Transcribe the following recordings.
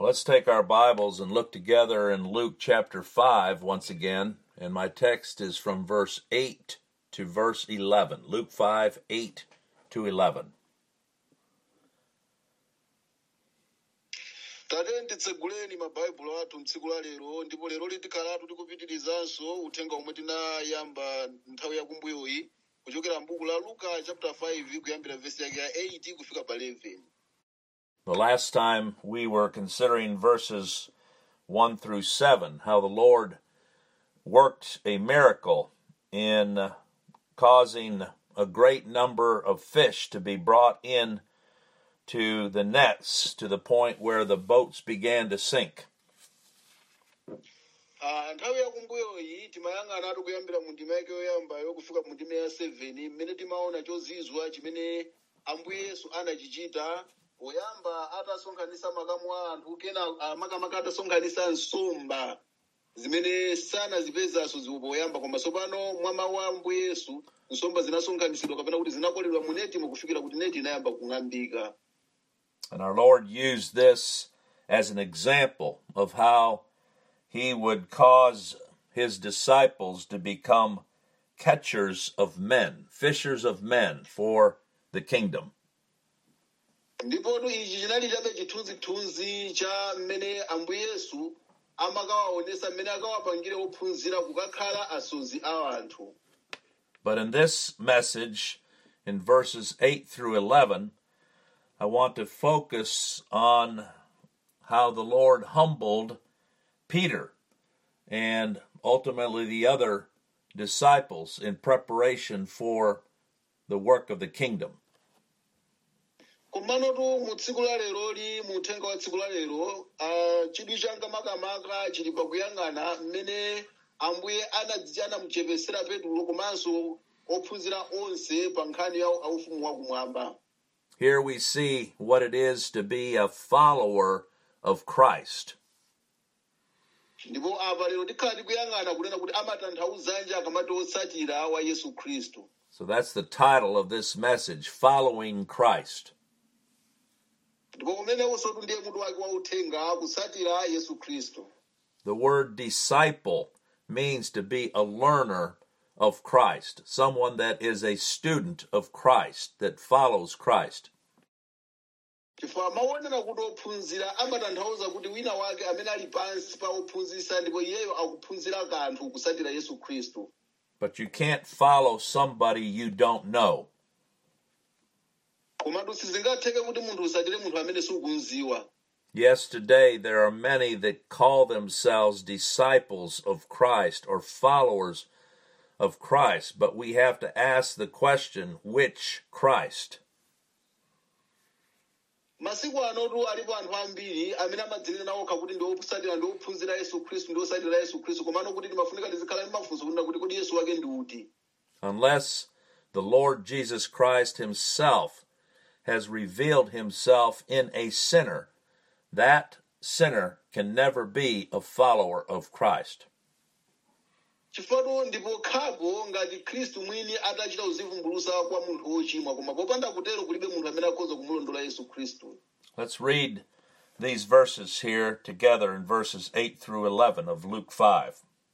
Let's take our Bibles and look together in Luke chapter 5 once again. And my text is from verse 8 to verse 11. Luke 5, 8 to 11. Tate nditseguleni mabhayibhulo athu mtsiku la lero ndipo lero litikhalatu tikupitirizanso uthenga omwe tinayamba nthawi yakumbuyoyi kuchokera m'buku la Luka chapter 5 kuyambira verse yake ya 8 kufika pa 11. The last time we were considering verses 1 through 7, how the Lord worked a miracle in causing a great number of fish to be brought in to the nets to the point where the boats began to sink. Nthawi yakumbuyoyi timayang'anatu kuyambira mu ndima yake yoyambayo kufika mu ndima ya 7 mmene timaona chozizwa chimene Ambuye Yesu anachichita poyamba atasonkhanitsa makamu a anthu kena makamaka atasonkhanitsa nsomba zimene sanazipezanso ziwo poyamba koma tsopano mwa mawu a Ambuye Yesu nsomba zinasonkhanitsidwa kapena kuti zinakoledwa mu neti kufikira kuti neti inayamba kung'ambika. And our Lord used this as an example of how he would cause his disciples to become catchers of men, fishers of men for the kingdom. Ndipo ichi chinali chabe chithunzithunzi cha mmene Ambuye Yesu amakawaonesa mmene akawapangire ophunzira kukakhala asodzi a anthu. But in this message, in verses 8 through 11, I want to focus on how the Lord humbled Peter and ultimately the other disciples in preparation for the work of the kingdom. Kumanotu mu tsiku la leroli mu uthenga wa tsiku la lero chidwi changa makamaka chili pakuyang'ana mmene Ambuye anamuchepesera Petro komanso ophunzira onse pa nkhani ya ufumu wakumwamba. Here we see what it is to be a follower of Christ. Ndipo apa lero tikhala tikuyang'ana kunena kuti amatanthauzanji akamati otsatira wa Yesu Khristu. So that's the title of this message, Following Christ. Ndipo kumeneko ndiye mutu wake wa uthenga kutsatira Yesu Khristu. The word disciple means to be a learner of Christ, someone that is a student of Christ, that follows Christ. Chifukwa maonera kuti ophunzira amatanthauza kuti wina wake amene ali pansi pa ophunzitsa ndipo iyeyo akuphunzira kanthu kutsatira Yesu Khristu. But you can't follow somebody you don't know. Komatu sizingatheke kuti munthu usatire munthu amene sukumziwa. Yes, today there are many that call themselves disciples of Christ or followers of Christ, but we have to ask the question, which Christ? Masiku anotu alipo anthu ambiri amene amadzinena nawo kuti ndi ophunzira ndi ophunzira Yesu Khristu ndi osatira Yesu Khristu komano kuti timafunika tizikhala ndi mafunso kunena kuti kodi Yesu wake ndi uti. Unless the Lord Jesus Christ himself has revealed himself in a sinner, that sinner can never be a follower of Christ. Chifukwa ndipo khapo ngati Khristu mwini atachita uzivumbulusa kwa munthu wochimwa koma popanda kutero kulibe munthu amene akhoza kumulondola Yesu Khristu. Let's read these verses here together in verses 8 through 11 of Luke 5.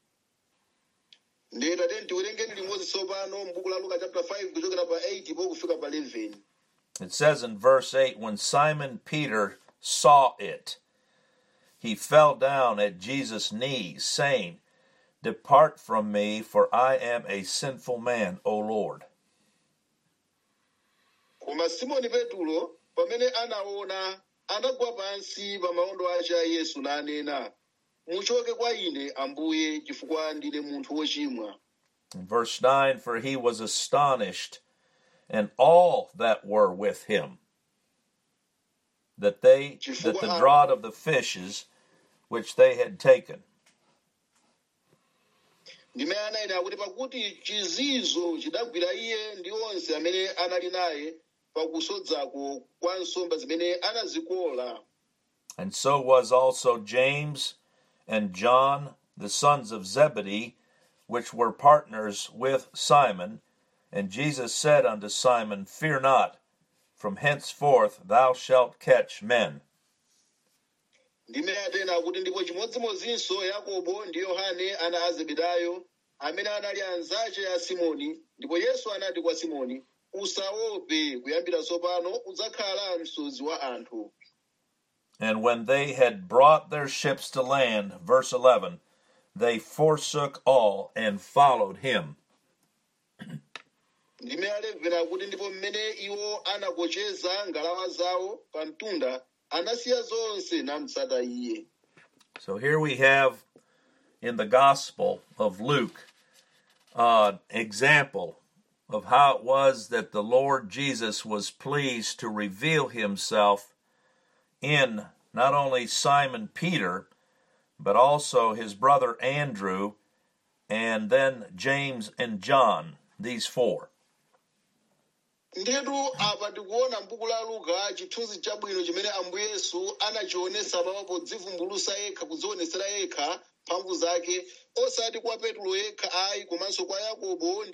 Ndeta tiwerengeni limodzi tsopano m'buku la Luka chapter 5 kuchokera pa 8 po kufika pa 11. It says in verse 8, when Simon Peter saw it, he fell down at Jesus' knees, saying, "Depart from me, for I am a sinful man, O Lord." Koma Simoni Petro pamene anaona anagwa pansi pa maondo ace a Yesu nanena, "Muchoke kwa ine Ambuye chifukwa ndine munthu wochimwa." In verse 9, for he was astonished, and all that were with him, that the draught of the fishes which they had taken. Ndime anayi akuti pakuti chizizo chidagwira iye ndi onse amene anali naye pakusodzako kwa nsomba zimene anazikola. And so was also James and John, the sons of Zebedee, which were partners with Simon. And Jesus said unto Simon, Fear not, from henceforth thou shalt catch men. ndime atena kuti ndipo chimodzimodzinso Yakobo ndi Yohane ana a Zebedayo amene anali anzace a Simoni, ndipo Yesu anati kwa Simoni, usaope, kuyambira tsopano udzakhala msuzi wa anthu. And when they had brought their ships to land, verse 11, they forsook all and followed him. Ndime 11 kuti ndipo mmene iwo anakocheza ngalawa zawo pa mtunda, anasiya zonse namutsata iye. So here we have in the Gospel of Luke an example of how it was that the Lord Jesus was pleased to reveal himself in not only Simon Peter, but also his brother Andrew, and then James and John, these four. Ndetu apa tikuona m'buku la Luka chithunzi chabwino chimene Ambuye Yesu anachionesa pamwepo kudzivumbulusa yekha, kudzionesera yekha mphamvu zake, osati kwa Petro yekha ayi, komanso kwa Yakobo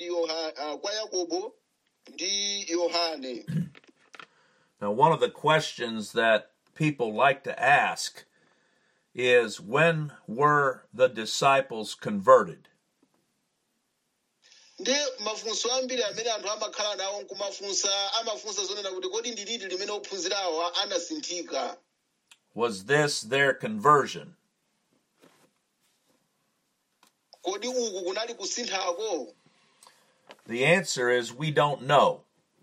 ndi Yohane. Now, one of the questions that people like to ask is, when were the disciples converted? Nde mafunso ambiri amene anthu amakhala nawo amafunsa zonena kuti kodi ndi liti limene ophunzira awa anasinthika? Was this their conversion? Kodi uku kunali kusinthako? The answer is we don't know.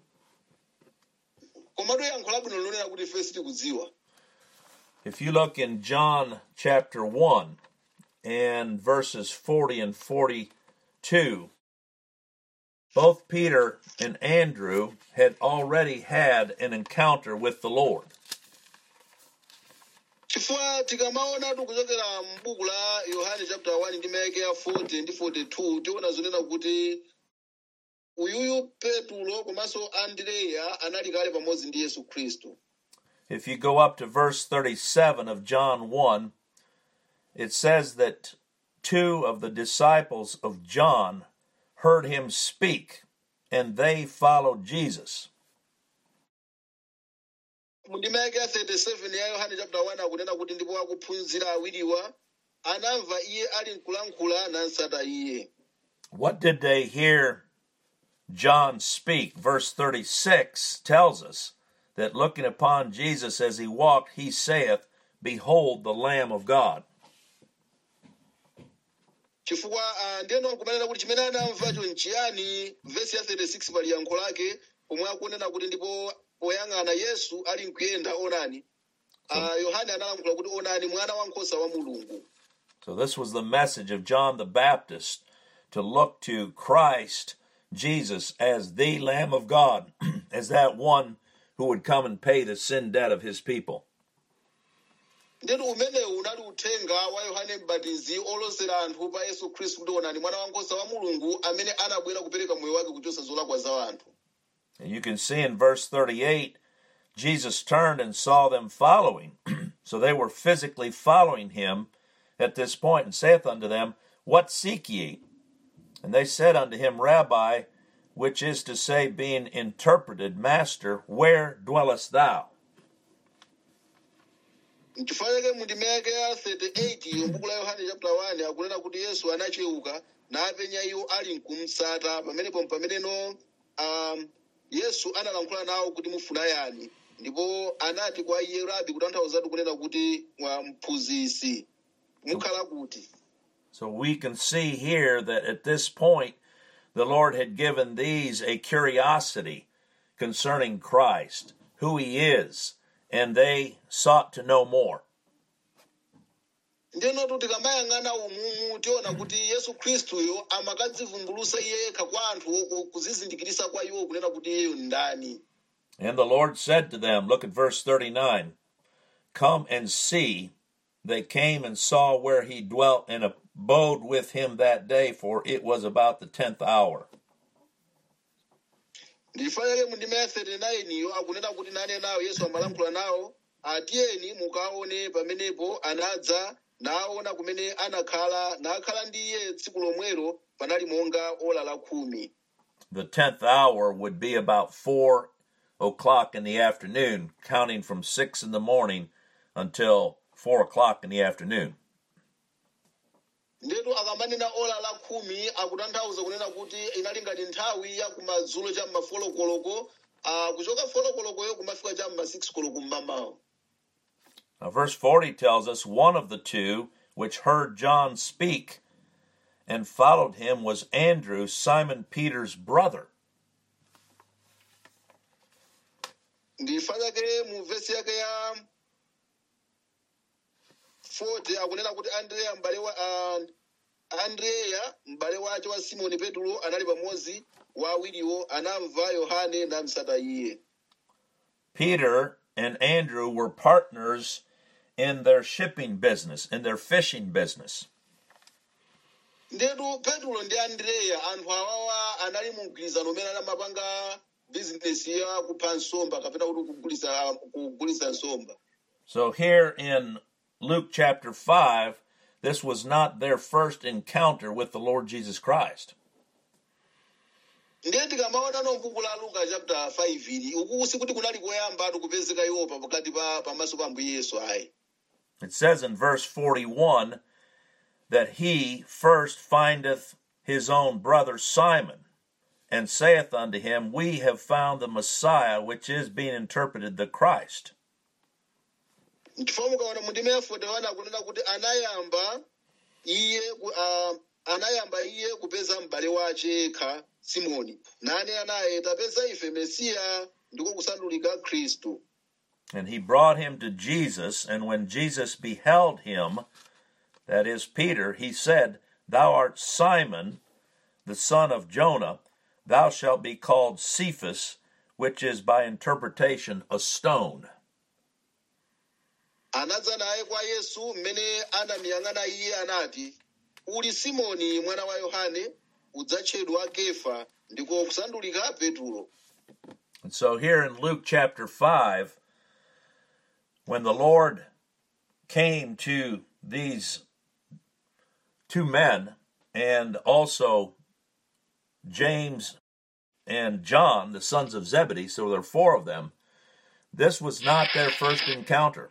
Komatu yankho labwino lonena kuti ife sitikudziwa. If you look in John chapter 1 and verses 40 and 42, both Peter and Andrew had already had an encounter with the Lord. Chifukwa tikamaona kuchokera m'buku la Yohane chapter 1 ndi vesi ya 40 ndi 42, tiona zonena kuti uyuyu Petro komanso Andreya anali kale pamodzi ndi Yesu Khristu. If you go up to verse 37 of John 1, it says that two of the disciples of John heard him speak, and they followed Jesus. Mundime ya 37 ya Yohane chapter 1 akunena kuti ndipo akuphunzira awiriwa anamva iye ali nkulankhula nansata iye. What did they hear John speak? Verse 36 tells us that looking upon Jesus as he walked, he saith, Behold the Lamb of God. Chifukwa ndeno kumanena kuti chimene anamvacho nchiyani, vesi ya 36 pali yankho lake pomwe akunena kuti ndipo poyang'ana Yesu ali nkuyenda onani. Yohane analankhula kuti onani mwana wankhosa wa Mulungu. So this was the message of John the Baptist, to look to Christ Jesus as the Lamb of God, as that one who would come and pay the sin debt of his people. Ndetu umenewu unali uthenga wa Yohane Mbatizi olosera anthu pa Yesu Khristu kuti onani mwana wankhosa wa Mulungu amene anabwera kupereka moyo wake kuchotsa zolakwa za anthu. And you can see in verse 38, Jesus turned and saw them following. So they were physically following him at this point, and saith unto them, What seek ye? And they said unto him, Rabbi, which is to say, being interpreted, Master, where dwellest thou? Nchifanyake mundime ya 38 m'buku la Yohane chapter 1 akunena kuti Yesu anacheuka napenya iwo ali nkumtsata pameneno Yesu analankhula nawo kuti mufuna yani, ndipo anati kwa iye, Rabi, kutanthauzatu kunena kuti mphunzitsi, mukhala kuti. So we can see here that at this point the Lord had given these a curiosity concerning Christ, who he is, and they sought to know more. Ndeno tikamayang'ana umumu tiona kuti Yesu Khristuyo amakadzivumbulusa yekha kwa anthu kuzizindikirisa kwa iwo kunena kuti iyeyo ndani. And the Lord said to them, look at verse 39, Come and see. They came and saw where he dwelt and abode with him that day, for it was about the 10th hour. Ndifanyake mundime ya 39 iyo akunena kuti nane nawo Yesu amalankhula nawo, atiyeni mukaone pamenepo anadza naona kumene nakhala ndi iye tsiku lomwelo panali monga ola la 10. The 10th hour would be about 4 o'clock in the afternoon, counting from 6 in the morning until 4 o'clock in the afternoon. ndetu akamanena ola la 10 akutanthauza kunena kuti inali ngati nthawi ya kumadzulo cha mafolokoloko kuchoka folokolokoyo kumafika cha 6 koloko mmamawa. Now, verse 40 tells us one of the two which heard John speak and followed him was Andrew, Simon Peter's brother. Ndifanyake mu vesi yake ya 40 akunena kuti Andrea m'bale wace wa Simoni Petro anali pamodzi wa awiriwo anamva Yohane namsata iye. Peter and Andrew were partners in their shipping business, in their fishing business. Ndetu Petro ndi Andrea anthu awawa anali mu mgwirizano umene anamapanga bizinesi ya kupha nsomba kapena kuti kugulitsa nsomba. So here in Luke chapter 5, this was not their first encounter with the Lord Jesus Christ. Ndiye tikamaona m'buku la Luka chapter 5 ili uku sikuti kunali koyamba kupezeka iwo pakati pamaso pa Ambuye Yesu ayi. It says in verse 41 that he first findeth his own brother Simon, and saith unto him, We have found the Messiah, which is being interpreted the Christ. Ndifamuka wana mundime ya 41 akunena kuti anayamba iye kupeza m'bale wace kha Simoni. Nane anaye tapeza ife Mesiya ndiko kusandulika Khristu. And he brought him to Jesus, and when Jesus beheld him, that is Peter, he said, Thou art Simon, the son of Jonah, thou shalt be called Cephas, which is by interpretation a stone. Anadza naye kwa Yesu mmene anamuyang'ana iye anati, Uli Simoni mwana wa Yohane, udzatchedwa Kefa, ndiko kusandulika Petro. And so here in Luke chapter 5, when the Lord came to these two men, and also James and John, the sons of Zebedee, so there are 4 of them, this was not their first encounter.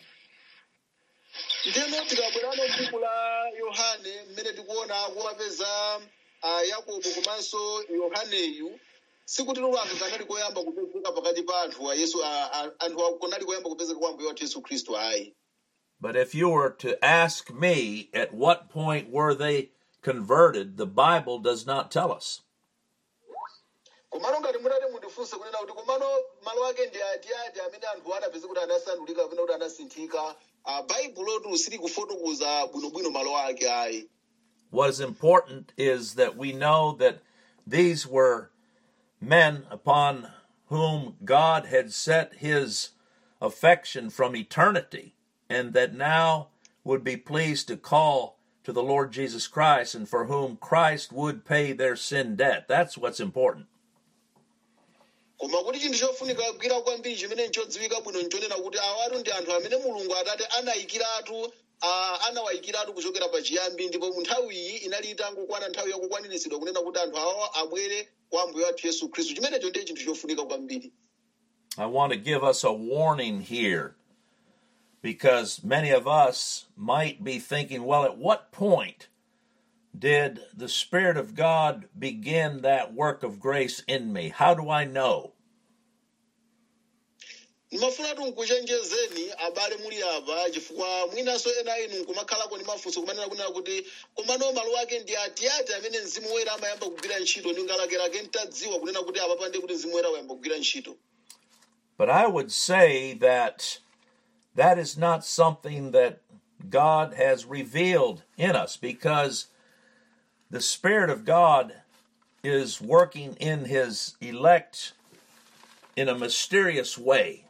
Ndeno tikabwerano m'buku la Yohane mmene tikuona akuwapeza Yakobo komanso Yohaneyu sikuti lulanga kanali koyamba kupezeka pakati pa anthu a Yesu anthu akonali koyamba kupezeka kwa Ambuye wathu Yesu Khristu ayi. But if you were to ask me at what point were they converted, the Bible does not tell us. Komano ngati mutati mundifunse kunena kuti komano malo ake ndi ati amene anthu anapeza kuti anasandulika kapena kuti anasinthika, Baibulotu sili kufotokoza bwinobwino malo ake ayi. What is important is that we know that these were men upon whom God had set his affection from eternity, and that now would be pleased to call to the Lord Jesus Christ, and for whom Christ would pay their sin debt. That's what's important. Koma kuti chinthu chofunika kugwira kwambiri chimene nchodziwika bwino nchonena kuti awatu ndi anthu amene Mulungu Atate anawayikiratu kuchokera pachiyambi, ndipo mu nthawi iyi inali itangokwana nthawi yakukwaniritsidwa kunena kuti anthu awa abwere kwa Ambuye wathu Yesu Khristu. Chimenecho ndiye chinthu chofunika kwambiri. I want to give us a warning here, because many of us might be thinking, well, at what point did the Spirit of God begin that work of grace in me? How do I know? Nimafunatu nkuchenjezeni abale muli apa chifukwa mwinaso ena inu nkumakhalako ndi mafunso kumanena kunena kuti komano malo ake ndi ati amene Mzimu Woyera amayamba kugwira ntchito ndi ngalakelake ntadziwa kunena kuti apa pande kuti Mzimu Woyera wayamba kugwira ntchito. But I would say that that is not something that God has revealed in us, because the Spirit of God is working in his elect in a mysterious way.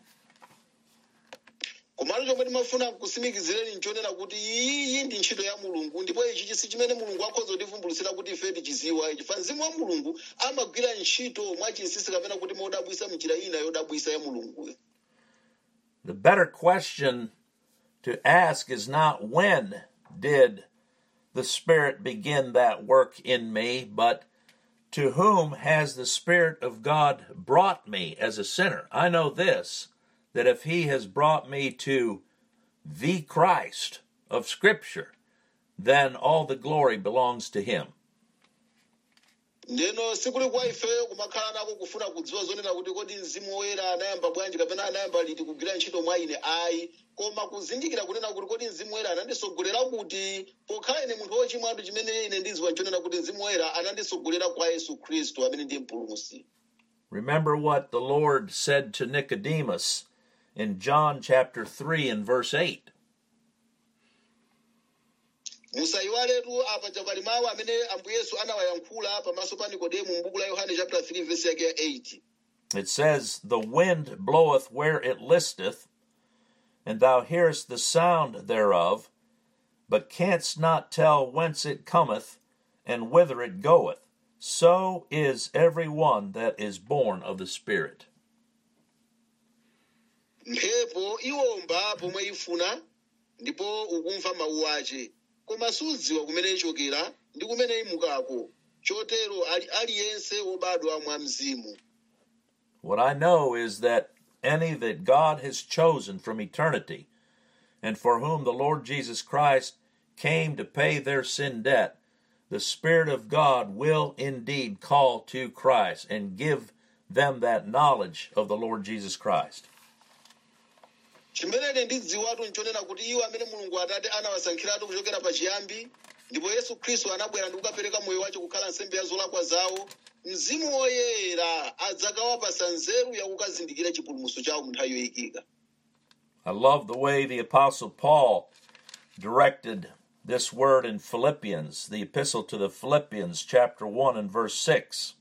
Komano chomwe timafuna kusimikizireni nchonena kuti iyi ndi ntchito ya Mulungu, ndipo ichi si chimene Mulungu akhoza kutivumbulutsira kuti ife tichiziwa. Chifukwa Mzimu wa Mulungu amagwira ntchito mwachinsinsi kapena kuti modabwisa m'njira ina yodabwisa ya Mulungu. The better question to ask is not when did the Spirit begin that work in me, but to whom has the Spirit of God brought me as a sinner? I know this, that if he has brought me to the Christ of Scripture, then all the glory belongs to him. ndeno sikuli kwa ifeyo kumakhala nako kufuna kudziwa zonena kuti kodi mzimu woyera anayamba bwanji kapena anayamba liti kugwira ntchito mwa ine ayi, koma kuzindikira kunena kuti kodi mzimu woyera anandisogolera kuti pokhala ine munthu wochimwa chimene ine ndidziwa nchonena kuti mzimu woyera anandisogolera kwa Yesu Khristu amene ndiye mpulumutsi. Remember what the Lord said to Nicodemus in John chapter 3 and verse 8. Musayiwaletu apa pali mawu amene Ambuye Yesu anawayankhula pamaso pa Nikodemu m'buku la Yohane chapter 3 verse yake ya 8. It says, "The wind bloweth where it listeth, and thou hearest the sound thereof, but canst not tell whence it cometh, and whither it goeth. So is every one that is born of the Spirit." Mphepo iwomba pomwe ifuna ndipo ukumva mawu ace, koma sudziwa kumene ichokera ndi kumene imukako. Chotero aliyense wobadwa mwa mzimu. What I know is that any that God has chosen from eternity, and for whom the Lord Jesus Christ came to pay their sin debt, the Spirit of God will indeed call to Christ and give them that knowledge of the Lord Jesus Christ. Chimene ndidziwatu nchonena kuti iwo amene Mulungu Atate anawasankhiratu kuchokera pachiyambi, ndipo Yesu Khristu anabwera ndi kukapereka moyo wace kukhala nsembe ya zolakwa zawo, Mzimu Woyera adzakawapasa nzeru yakukazindikira chipulumutso chawo mu nthawi yoyikika. I love the way the Apostle Paul directed this word in Philippians, the epistle to the Philippians, chapter 1 and verse 6.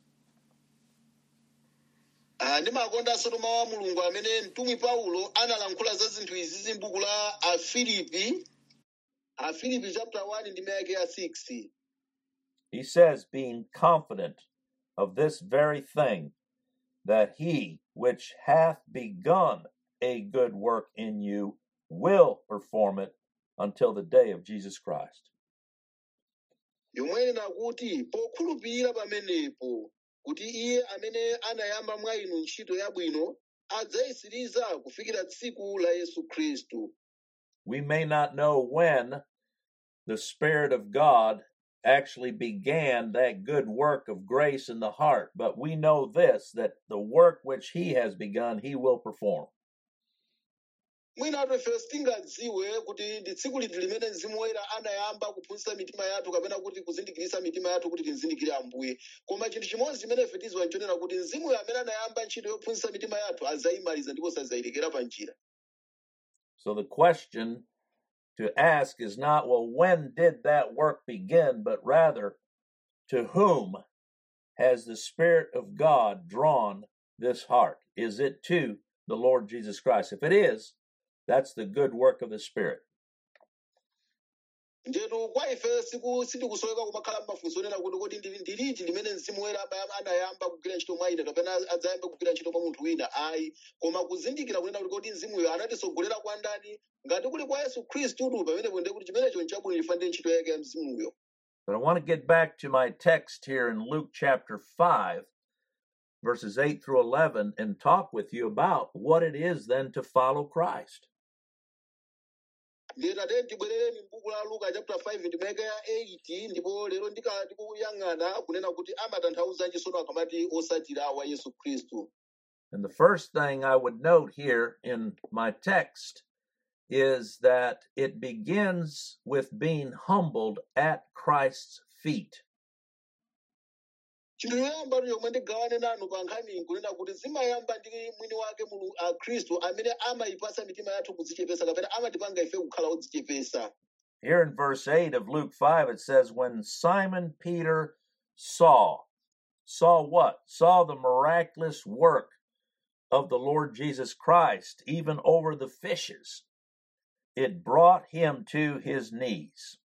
Ndimakondanso mawu a Mulungu amene mtumwi Paulo analankhula za zinthu izi m'buku la Afilipi chapter 1 ndi yake ya 6. He says, "Being confident of this very thing, that he which hath begun a good work in you will perform it until the day of Jesus Christ." Yomwe nakuti pokhulupirira pamenepo kuti iye amene anayamba mwa inu ntchito yabwino adzayisiriza kufikira tsiku la Yesu Khristu. We may not know when the Spirit of God actually began that good work of grace in the heart, but we know this, that the work which he has begun, he will perform. Mwina ife sitingadziwe kuti ndi tsiku liti limene Mzimu Woyera anayamba kuphunzitsa mitima yathu kapena kuti kuzindikirisa mitima yathu kuti tizindikire Ambuye. Koma chinthu chimodzi chimene ife tidziwa nchonena kuti Mzimuyo amene anayamba ntchito yophunzitsa mitima yathu adzayimaliza ndipo sadzayilekera pa njira. So the question to ask is not, well, when did that work begin, but rather, to whom has the Spirit of God drawn this heart? Is it to the Lord Jesus Christ? If it is, that's the good work of the Spirit. Ndetu kwa ife sitikusoweka kumakhala mafunso onena kuti kodi ndi liti limene Mzimu Woyera anayamba kugwira ntchito mwa ine kapena adzayamba kugwira ntchito kwa munthu wina ayi, koma kuzindikira kunena kuti kodi Mzimuyo anatisogolera kwa ndani, ngati kuli kwa Yesu Khristu pamenepo ndiye kuti chimenecho nchabwino chifukwa ndi ntchito yake ya Mzimuyo. But I want to get back to my text here in Luke chapter 5, verses 8 through 11, and talk with you about what it is then to follow Christ. Ndiyeta tibwerereni m'buku la Luka chapter 5 ndi yake ya 8, ndipo lero ndikuyang'ana kunena kuti amatanthauza chisono akamati osatira wa Yesu Khristu. And the first thing I would note here in my text is that it begins with being humbled at Christ's feet. Chinthu choyamba chomwe ndigawane nanu pa nkhani kunena kuti zimayamba ndi mwini wake Khristu amene amayipasa mitima yathu kudzichepesa kapena amatipanga ife kukhala odzichepesa. Here in verse 8 of Luke 5, it says, when Simon Peter saw what? Saw the miraculous work of the Lord Jesus Christ, even over the fishes, it brought him to his knees.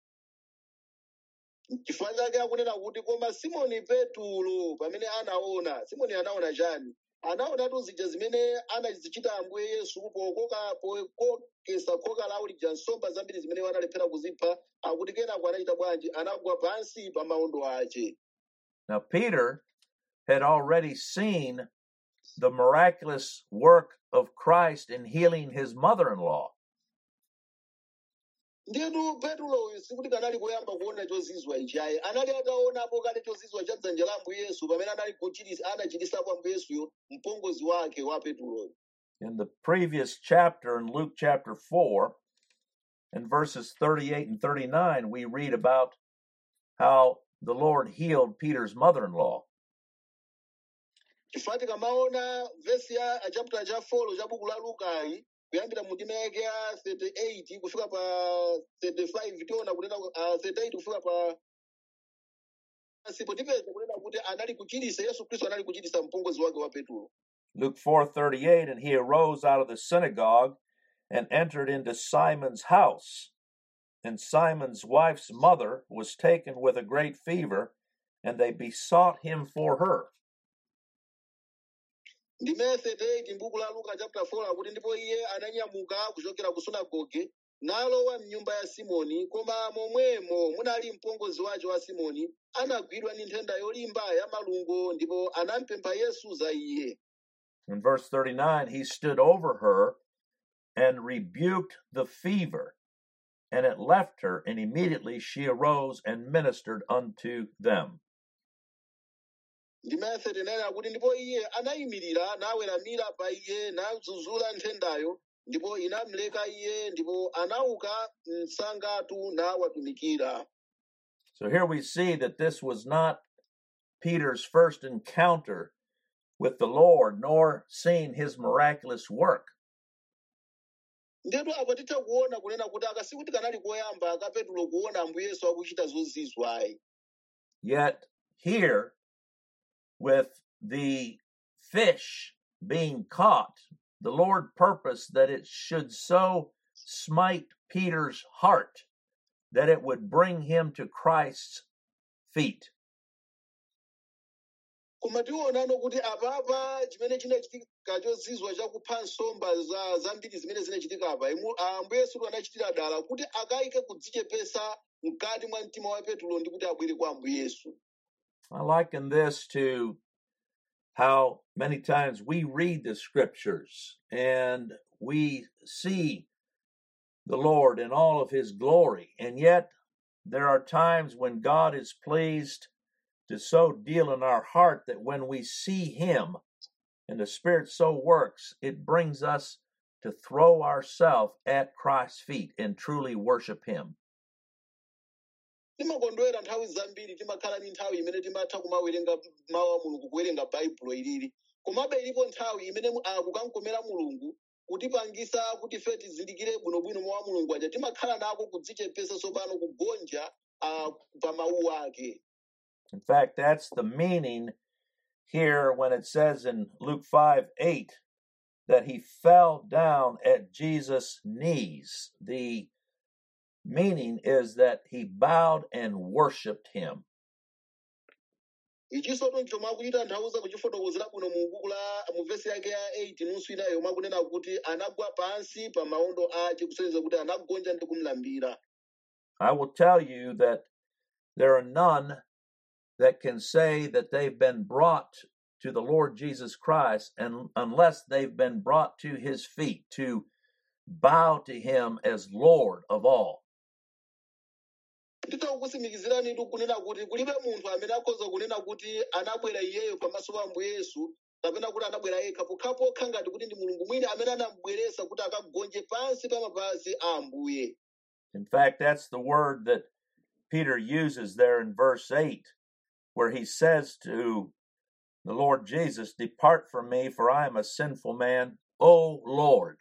Chifukwa chake akunena kuti koma Simoni Petulo pamene Simoni anaona chani? Anaonatu zija zimene anazichita Ambuye Yesu pokokesa khoka lawo lija nsomba zambiri zimene wanalephera kuzipha, akuti kenako anachita bwanji? Anagwa pansi pa mawondo ace. Now Peter had already seen the miraculous work of Christ in healing his mother-in-law. Ndiyetu Petuloyu sikuti kanali kuyamba kuona chozizwa ichi ayi, anali ataonapo kale chozizwa cha dzanja la Ambuye Yesu pamene anachitisapo Ambuye Yesuyo mpongozi wake wa Petuloyu. In the previous chapter, in Luke chapter 4, in verses 38 and 39, we read about how the Lord healed Peter's mother-in-law. Chifukwa tikamaona vesi ya chapter cha 4 cha buku la Lukayi kuyambira mu ndime yake ya 38 kufika pa 35 tiona kunena 38 kufika pa sipo tipeza kunena kuti anali kuchirisa Yesu Khristu anali kuchirisa mpongozi wake wa Petulo. Luke 4:38, and he arose out of the synagogue and entered into Simon's house. And Simon's wife's mother was taken with a great fever, and they besought him for her. Ndime 38 mbuku la Luka chapter 4 akuti ndipo iye ananyamuka kuchokera ku sunagoge nalowa mnyumba ya Simoni, koma momwemo munali mpongozi wace wa Simoni anagwidwa ndi nthenda yolimba ya malungo ndipo anampempha Yesu za iye. In verse 39, he stood over her and rebuked the fever, and it left her, and immediately she arose and ministered unto them. Ndime 39 akuti ndipo iye anayimirira naweramira pa iye nazuzula nthendayo ndipo inamleka iye ndipo anauka msangatu nawatumikira. So here we see that this was not Peter's first encounter with the Lord, nor seeing his miraculous work. Ndipo apo titha kuona kunena kuti akasikuti kanali koyamba ka Petulo kuona Ambuye Yesu akuchita zozizwa ayi. Yet here, with the fish being caught, the Lord purposed that it should so smite Peter's heart that it would bring him to Christ's feet. Koma tionano kuti apapa chimene chinachitika chozizwa chakupha nsomba zambiri zimene zinachitika apa Ambuye Yesu anachitira dala kuti akayike kudzichepesa mkati mwa mtima wa Petulo ndi kuti abwere kwa Ambuye Yesu. I liken this to how many times we read the scriptures and we see the Lord in all of his glory, and yet there are times when God is pleased to so deal in our heart that when we see him and the Spirit so works, it brings us to throw ourselves at Christ's feet and truly worship him. Timakondwera nthawi zambiri timakhala ndi nthawi imene timatha kumawerenga mawu a Mulungu kuwerenga baibulo ilili, komabe ilipo nthawi imene kukamkomera Mulungu kutipangisa kuti ife tizindikire bwinobwino mawu a Mulungu aja timakhala nako kudzichepesa tsopano kugonja pa mawu ake. In fact, that's the meaning here when it says in Luke 5:8 that he fell down at Jesus' knees. The meaning is that he bowed and worshiped him. Ichisoto nchoma kuita nthauza kuchifotokozera kuno mu vesi yake ya 8 nusu inayo makunena kuti anagwa pansi pa maondo ake kusonyeza kuti anagonja ndi kumlambira. I will tell you that there are none that can say that they've been brought to the Lord Jesus Christ and unless they've been brought to his feet to bow to him as Lord of all. Titakusimikizirani kunena kuti kulibe munthu amene akhoza kunena kuti anabwera iyeyo pamaso pa Ambuye Yesu kapena kuti anabwera yekha pokhapokha ngati kuti ndi Mulungu mwini amene anamubweretsa kuti akagonje pansi pa mapazi a Ambuye. In fact, that's the word that Peter uses there in verse 8, where he says to the Lord Jesus, "Depart from me, for I am a sinful man, O Lord."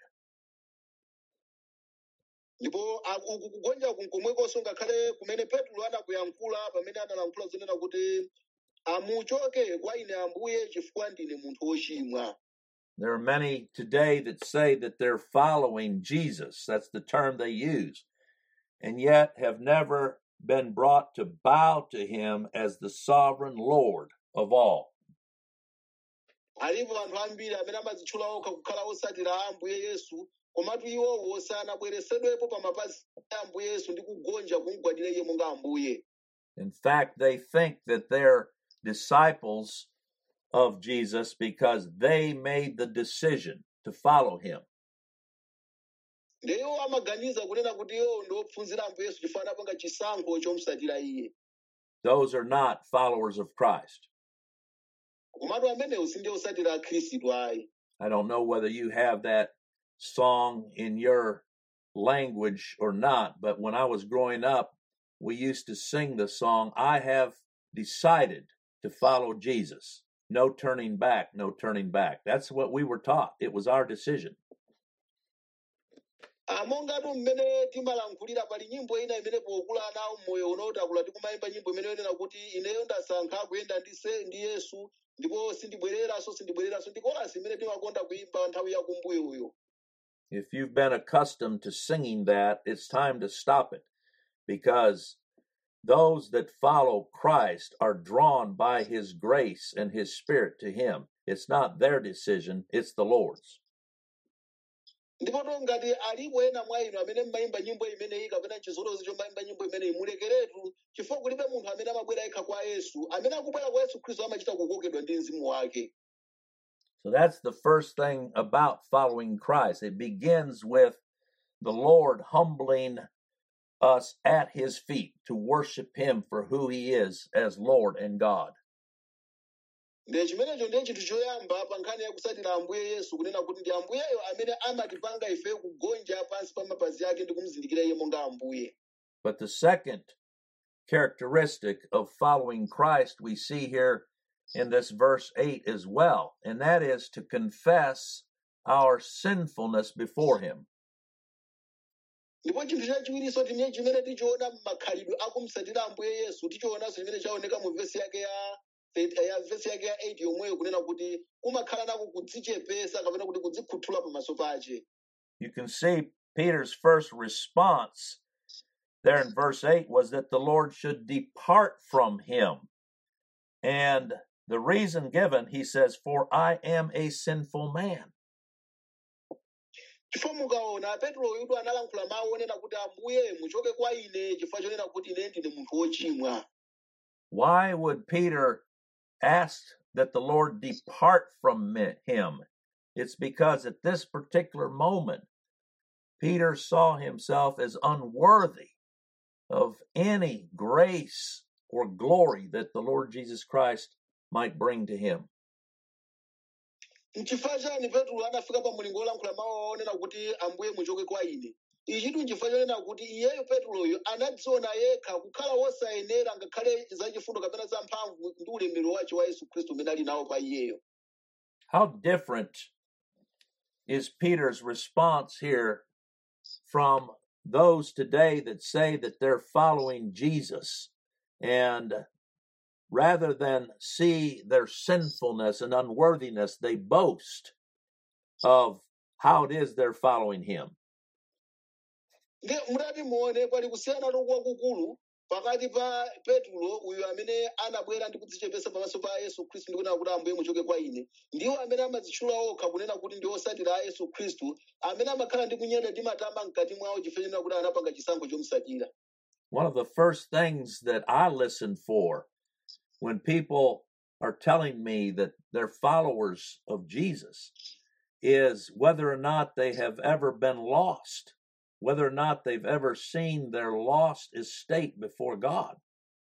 Ndipo kugonja kunkomwekonso ngakhale kumene Petro anakuyankhula pamene analankhula zonena kuti amuchoke kwa ine Ambuye chifukwa ndine munthu wochimwa. There are many today that say that they're following Jesus. That's the term they use. And yet have never been brought to bow to him as the sovereign Lord of all. Alipo anthu ambiri amene amadzitchula okha kukhala osatira Ambuye Yesu, komatu iwowo sanabweresedwepo pa mapazi a Ambuye Yesu ndi kugonja kumugwadira iye monga Ambuye. In fact, they think that they're disciples of Jesus because they made the decision to follow him. ndiwo amaganiza kunena kuti iwo ndiophunzira Ambuye Yesu chifukwa anapanga chisankho chomusatira iye. Those are not followers of Christ. Komatu amenewo sindiye osatira Khristu ayi. I don't know whether you have that song in your language or not, but when I was growing up, we used to sing the song, I have decided to follow Jesus. No turning back, no turning back. That's what we were taught. It was our decision. Mongatu mmene timalankhulira pali nyimbo ina imene pokula nawo moyo unotakula tikumayimba nyimbo imene yonena kuti ineyo ndasankha kuyenda ndi Yesu ndipo sindibwereranso ndikolasi imene timakonda kuyimba nthawi yakumbuyo uyo. If you've been accustomed to singing that, it's time to stop it, because those that follow Christ are drawn by his grace and his spirit to him. It's not their decision, it's the Lord's. Ndipo ngati alipo ena mwa inu amene mmayimba nyimbo imeneyi kapena chizolowezi chomayimba nyimbo imeneyi mulekeretu chifukwa kulibe munthu amene amabwera yekha kwa Yesu. Amene akubwera kwa Yesu Khristu amachita kukokedwa ndi Mzimu wake. So that's the first thing about following Christ. It begins with the Lord humbling us at his feet to worship him for who he is as Lord and God. Ndiye chimenecho ndiye chinthu choyamba pa nkhani yakusatira Ambuye Yesu kunena kuti ndi Ambuyeyo amene amatipanga ife kugonja pansi pa mapazi ake ndi kumuzindikira iye monga Ambuye. But the second characteristic of following Christ we see here in this verse 8 as well, and that is to confess our sinfulness before him. Ndipo chinthu chachiwirinso ndiye chimene tichiona m'makhalidwe akumusatira Ambuye Yesu tichionanso chimene chaoneka mu vesi yake ya 8 yomweyo kunena kuti kumakhala nako kudzichepesa kapena kuti kudzikhuthula pamaso pache. You can see Peter's first response there in verse 8 was that the Lord should depart from him. And the reason given, he says, for I am a sinful man. Chifukwa mukaona Petro yudu analankhula mawu onena kuti Ambuye muchoke kwa ine chifukwa chonena kuti ine ndine munthu wochimwa. Why would Peter ask that the Lord depart from him? It's because at this particular moment, Peter saw himself as unworthy of any grace or glory that the Lord Jesus Christ might bring to him. N'chifukwa chani Petro anafika pa mulingo wolankhula mawu onena kuti Ambuye muchoke kwa ine? Ichitu n'chifukwa chonena kuti iyeyo Petroyo anadziona yekha kukhala wosayenera ngakhale zachifundo kapena za mphamvu ndi ulemerero wace wa Yesu Khristu umene ali nawo pa iyeyo. How different is Peter's response here from those today that say that they're following Jesus, and rather than see their sinfulness and unworthiness, they boast of how it is they're following him. Murati muone pali kusiyana kwakukulu pakati pa Petro uyu amene anabwera ndi kudzichepesa pamaso pa Yesu Khristu ndi kunena kuti Ambuye muchoke kwa ine. Ndiwo amene amadzitchula okha kunena kuti ndi osatira a Yesu Khristu amene amakhala ndi kunyada ndi matama mkati mwawo chifukwa chonena kuti anapanga chisankho chomusatira. One of the first things that I listen for when people are telling me that they're followers of Jesus is whether or not they have ever been lost, whether or not they've ever seen their lost estate before God.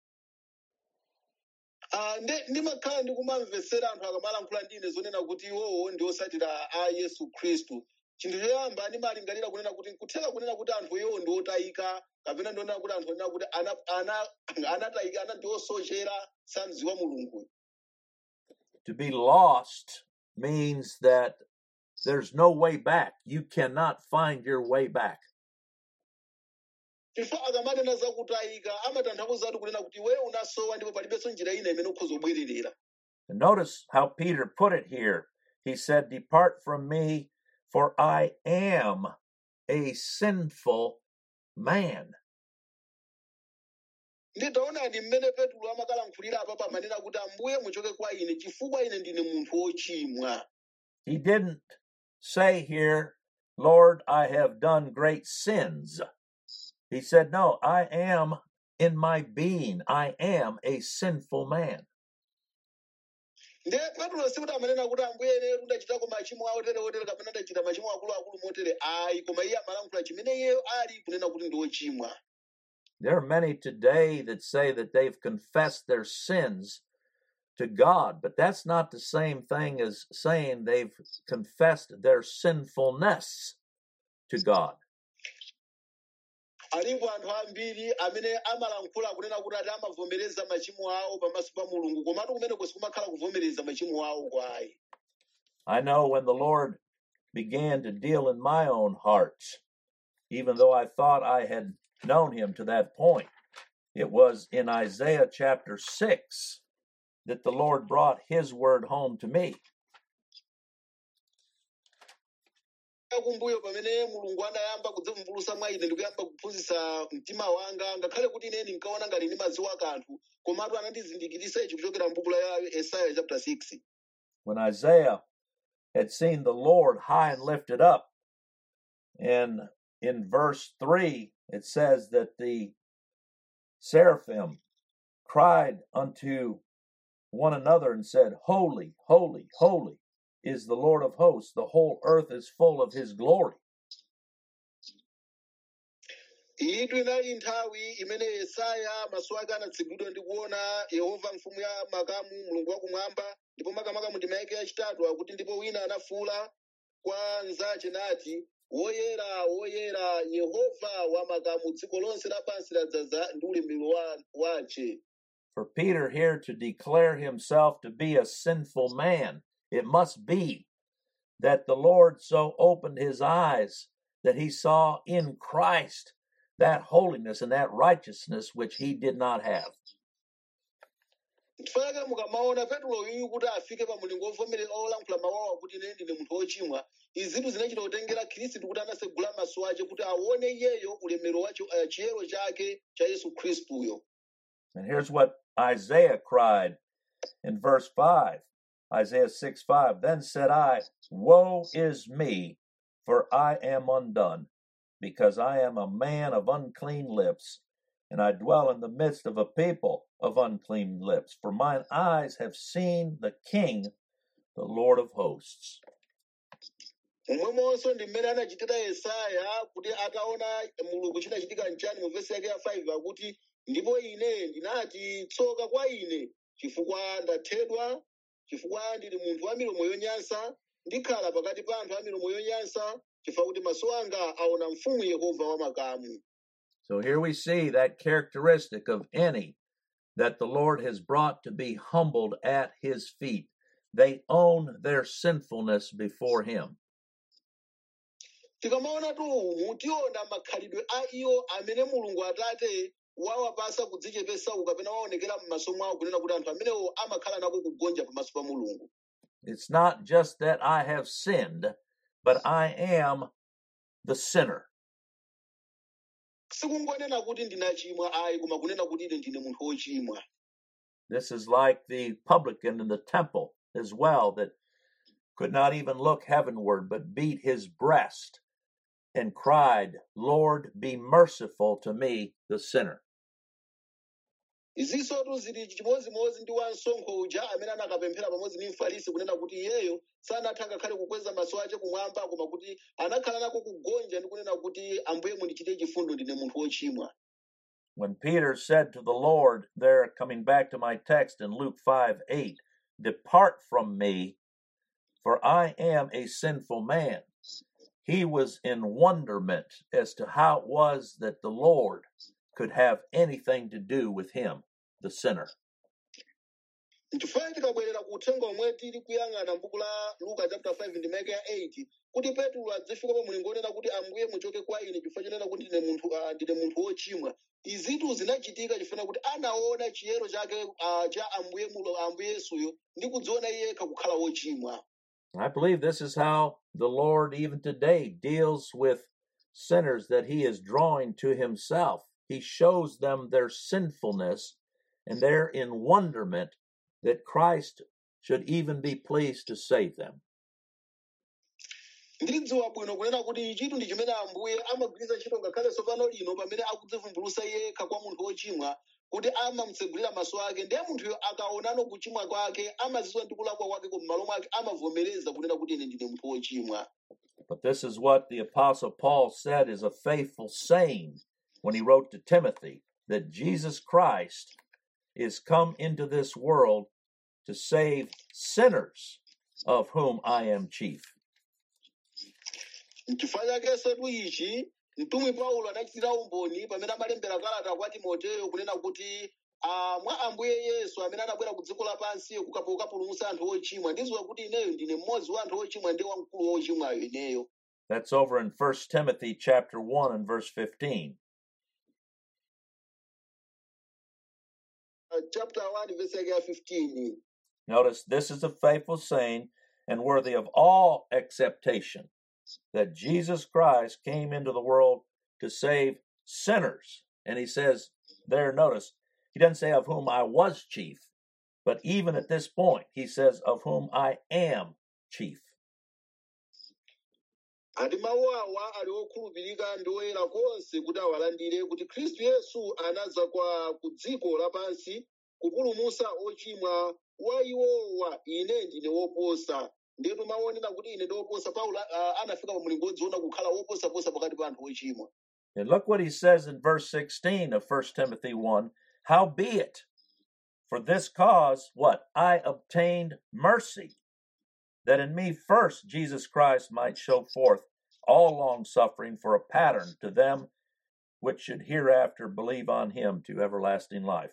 Ndimakhala ndikumamvetsera anthu akamalankhula ndine zonena kuti iwowo ndi osatira a Yesu Khristu. Chinthu choyamba ndimalingalira kunena kuti kutheka kunena kuti anthu iwo ndi otayika kapena ndionena kuti anthu onena kuti anatayika ndi osochera samdziwa Mulungu. To be lost means that there's no way back. You cannot find your way back. Chifukwa akamanena za kutayika amatanthauza kunena kuti iwe unasowa ndipo palibenso njira ina imene ukhoza kubwererera. And notice how Peter put it here. He said, depart from me, for I am a sinful man. Nditaona ndi mmene Petro amakalankhulira apa pamanena kuti Ambuye muchoke kwa ine chifukwa ine ndine munthu wochimwa. He didn't say here, Lord, I have done great sins. He said, no, I am in my being, I am a sinful man. ndiye Petro sikuti amanena kuti ambuye ine ndachitako machimo otere kapena ndachita machimo akuluakulu motere ayi, koma iye amalankhula chimene iyeyo ali kunena kuti ndi wochimwa. There are many today that say that they've confessed their sins to God, but that's not the same thing as saying they've confessed their sinfulness to God. Alipo anthu ambiri amene amalankhula kunena kuti ati amavomereza machimo awo pamaso pa Mulungu, komatu kumeneko sikumakhala kuvomereza machimo awo kwayi. I know when the Lord began to deal in my own heart, even though I thought I had known him to that point, it was in Isaiah chapter 6 that the Lord brought his word home to me. Kumbuyo pamene Mulungu anayamba kudzivumbulutsa mwa ine ndikuyamba kuphunzitsa mtima wanga, ngakhale kuti ine ndinkaona ngati ndimadziwa kanthu, komatu anandizindikitsa ichi kuchokera m'buku la Isaiah chapter 6. When Isaiah had seen the Lord high and lifted up, and in verse 3 it says that the seraphim cried unto one another and said, "Holy, holy, holy is the Lord of hosts. The whole earth is full of his glory." Itu inali nthawi imene Yesaya maso ake anatsegulidwa ndi kuona Yehova mfumu ya makamu, Mulungu wakumwamba, ndipo makamaka mu ndima yake yachitatu akuti ndipo wina anafuwula kwa nzache nati, "Woyera, woyera, Yehova wa makamu, dziko lonse lapansi ladzaza ndi ulemerero wace." For Peter here to declare himself to be a sinful man, it must be that the Lord so opened his eyes that he saw in Christ that holiness and that righteousness which he did not have. Tifaka mukamaona Petro uyu kuti afike pa mulingo ovomereza olankhula mawu kuti ine ndine munthu wochimwa, izitu zinachita kutengera Khristu kuti anasegula maso ake kuti aone iyeyo ulemerero wacho, chiyero chake cha Yesu Khristuyo. And here's what Isaiah cried in verse 5, Isaiah 6:5. Then said I, "Woe is me, for I am undone, because I am a man of unclean lips, and I dwell in the midst of a people of unclean lips. For mine eyes have seen the King, the Lord of hosts." Momwemonso ndi mmene anachitira Yesaya kuti ataona Mulungu chinachitika nchani mu vesi yake ya 5 akuti, ndipo ine ndinati, "Tsoka kwa ine, chifukwa ndathedwa, chifukwa ndili munthu wa milomo yonyansa, ndikhala pakati pa anthu a milomo yonyansa, chifukwa kuti maso anga aona mfumu Yehova wa makamu." So here we see that characteristic of any that the Lord has brought to be humbled at his feet. They own their sinfulness before him. Tikamaona tu mutiona makhalidwe a iwo amene Mulungu Atate wawapasa kudzichepesa kapena waonekera m'maso mwawo kunena kuti anthu amenewo amakhala nako kugonja pamaso pa Mulungu. It's not just that I have sinned, but I am the sinner. Sikungonena kuti ndinachimwa ayi, koma kunena kuti ine ndine munthu wochimwa. This is like the publican in the temple as well, that could not even look heavenward, but beat his breast and cried, "Lord, be merciful to me, the sinner." Izinso zili chimodzimodzi ndi wansonkho uja amene anakapemphera pamodzi ndi Mfarisi kunena kuti iyeyo sanatha ngakhale kukweza maso ake kumwamba, koma kuti anakhala nako kugonja ndi kunena kuti Ambuye mundichitire chifundo, ndine munthu wochimwa. When Peter said to the Lord, there, coming back to my text in Luke 5:8, "Depart from me, for I am a sinful man," he was in wonderment as to how it was that the Lord could have anything to do with him, the sinner. Chifukwa tikabwerera ku uthenga omwe tili kuyang'ana m'buku la Luka chapter 5 ndime ya 8, kuti Petro adzafika pa mulingo onena kuti Ambuye muchoke kwa ine chifukwa chonena kuti ndine munthu wochimwa. Izitu zinachitika chifukwa kuti anaona chiyero chake cha Ambuye Yesuyo ndi kudziona yekha kukhala wochimwa. I believe this is how the Lord even today deals with sinners that he is drawing to himself. He shows them their sinfulness, and they're in wonderment that Christ should even be pleased to save them. Ndiridziwa bwino kunena kuti chitu ndi chimene Ambuye amagwiritsa ntchito ngakhale tsopano lino pamene akudzivumbulutsa yekha kwa munthu wochimwa, kuti amamutsegulira maso ake, ndiye munthuyo akaonano kuchimwa kwake amazizwa ndi kulakwa kwake, koma m'malo mwake amavomereza kunena kuti ine ndine munthu wochimwa. But this is what the Apostle Paul said is a faithful saying when he wrote to Timothy, that Jesus Christ is come into this world to save sinners, of whom I am chief. N'chifukwa chakenso ichi mtumwi Paulo anachitira umboni pamene amalembera kalata kwa Timoteyo kunena kuti mwa Ambuye Yesu amene anabwera ku dziko lapansi kukapulumutsa anthu ochimwa, ndidziwa kuti ineyo ndine mmodzi wa anthu ochimwa ndi wamkulu wochimwayo ineyo. That's over in 1 Timothy chapter 1 and verse 15. Chapter 1 verse 15. Notice, this is a faithful saying and worthy of all acceptation, that Jesus Christ came into the world to save sinners. And he says there, notice, he doesn't say of whom I was chief, but even at this point, he says of whom I am chief. Ati mawu awa ali okhulupirika ndi oyera konse kuti awalandire kuti Khristu Yesu anaza ku dziko lapansi kupulumutsa ochimwa, wa iwowa ine ndine woposa. Ndipo maonera kuti ine ndi woposa. Paulo anafika pa mulingo wodziona kukhala woposaposa pakati pa anthu ochimwa. And look what he says in verse 16 of 1 Timothy 1, howbeit, for this cause, what? I obtained mercy, that in me first Jesus Christ might show forth all long suffering for a pattern to them which should hereafter believe on him to everlasting life.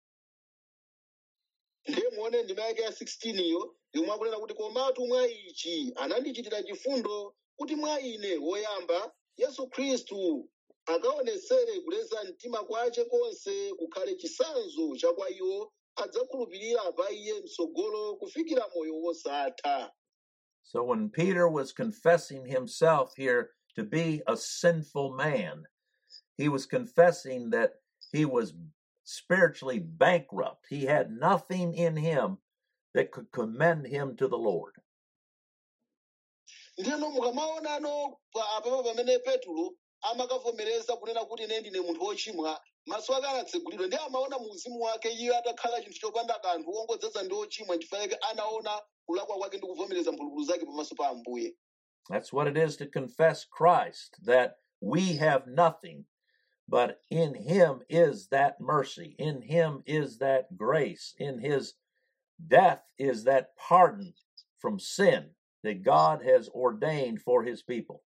Ndiye muone ndime yake ya 16 iyo yomwe akunena kuti komatu mwa ichi anandichitira chifundo kuti mwa ine woyamba Yesu Khristu akaonetsere kuleza mtima kwace konse kukhale chitsanzo cha kwa iwo adzakhulupirira pa iye mtsogolo kufikira moyo wosatha. So when Peter was confessing himself here to be a sinful man, he was confessing that he was spiritually bankrupt. He had nothing in him that could commend him to the Lord. Ndiyeno mukamaonano apapo pamene Petro amakavomereza kunena kuti ine ndine munthu wochimwa, maso ake anatsegulidwa, ndiye amaona mu mzimu wake iye atakhala chinthu chopanda kanthu wongodzaza ndi ochimwa, n'chifukwa chake anaona kulakwa kwake ndi kuvomereza mphulupulu zake pamaso pa Ambuye. That's what it is to confess Christ, that we have nothing, but in him is that mercy, in him is that grace, in his death is that pardon from sin that God has ordained for his people.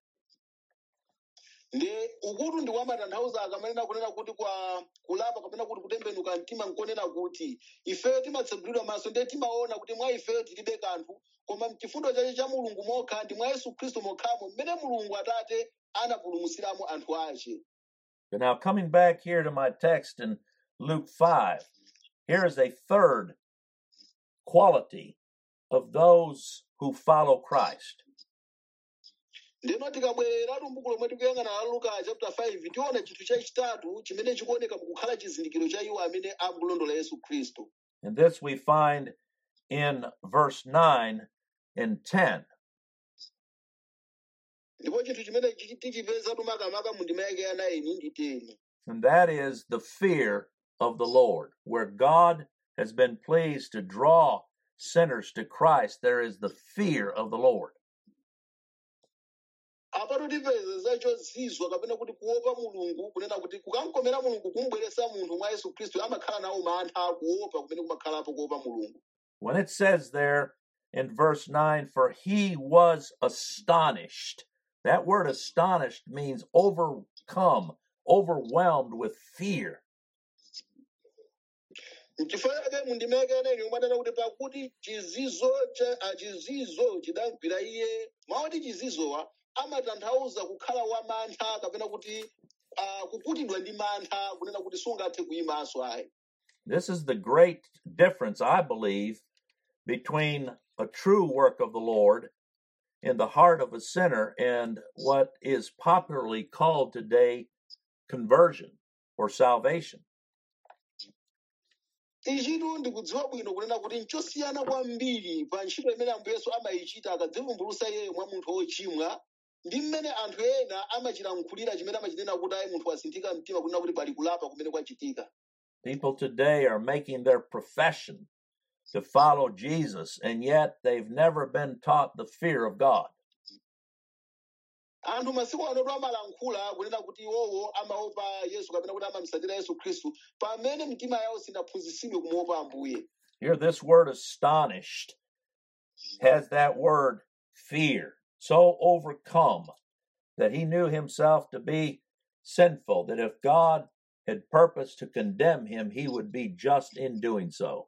Ndi ukutu ndi wamatanthauza akamanena kunena kuti kwa kulapa kapena kuti kutembenuka mtima nkonena kuti ife timatsegulidwa maso ndiye timaona kuti mwa ife tilibe kanthu, koma mchifundo chache cha Mulungu mokha ndi mwa Yesu Khristu mokhamo mmene Mulungu Atate anapulumutsiramo anthu ace. But now coming back here to my text in Luke 5, here is a third quality of those who follow Christ. Ndeno tikabwerera m'buku lomwe tikuyang'ana la Luka chapter 5 tiona chinthu chachitatu chimene chikuoneka mukukhala chizindikiro cha iwo amene akulondola Yesu Khristu. And this we find in verse 9 and 10. Ndipo chinthu chimene tichipeza makamaka mu ndime yake ya 9 ndi 10. And that is the fear of the Lord. Where God has been pleased to draw sinners to Christ, there is the fear of the Lord. Apatu tipeza zachozizwa kapena kuti kuopa Mulungu kunena kuti kukamkomera Mulungu kumbweretsa munthu mwa Yesu Khristu amakhala nawo mantha akuopa kumene kumakhalapo kuopa Mulungu. When it says there in verse 9, for he was astonished, that word astonished means overcome, overwhelmed with fear. N'chifukwa chake mu ndime yake ya 9 umanena kuti pakuti chizizo chidamgwira iye, mauti chizizowa amatanthauza kukhala wa mantha kapena kuti kukutidwa ndi mantha kunena kuti sungathe kuyimanso ayi. This is the great difference, I believe, between a true work of the Lord in the heart of a sinner and what is popularly called today conversion or salvation. Ichitu ndikudziwa bwino kunena kuti nchosiyana kwambiri pa ntchito imene Ambuye Yesu amayichita akadzivumbulutsa iye mwa munthu wochimwa ndi mmene anthu ena amachilankhulira chimene amachinena kuti ayi munthu wasinthika mtima kunena kuti pali kulapa kumene kwachitika. People today are making their profession to follow Jesus, and yet they've never been taught the fear of God. Anthu masiku ano amalankhula kunena kuti iwowo amaopa Yesu kapena kuti amamutsatira Yesu Khristu pamene mitima yawo sinaphunzitsidwe kumuopa Ambuye. Here, this word astonished has that word fear, so overcome that he knew himself to be sinful, that if God had purposed to condemn him, he would be just in doing so.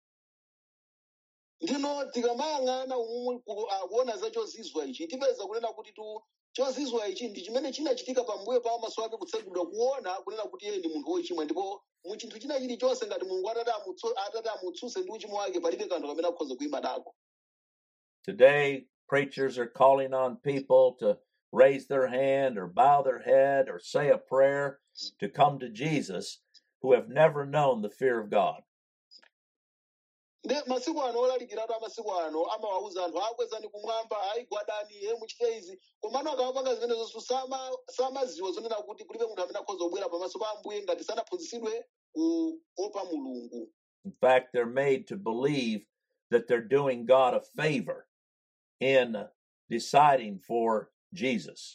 Ndino tikamayang'ana kuona za chozizwa ichi tipeza kunena kuti chozizwa ichi ndi chimene chinachitika pambuyo pa maso ake kutsegulidwa kuona kunena kuti iye ndi munthu wochimwa ndipo mu chinthu china chilichonse ngati Mulungu atati amutsutse ndi uchimo wake palibe kanthu kamene akhoza kuyimadako. Today, preachers are calling on people to raise their hand or bow their head or say a prayer to come to Jesus who have never known the fear of God. Nde masiku ano olalikiratu amasiku ano amawawuza anthu akwezani kumwamba ayigwadani muchite izi komano akamapanga zimene zonse samaziwa zonena kuti kulibe munthu amene akhoza kubwera pamaso pa Ambuye ngati sanaphunzitsidwe kuopa Mulungu. In fact, they're made to believe that they're doing God a favor in deciding for Jesus.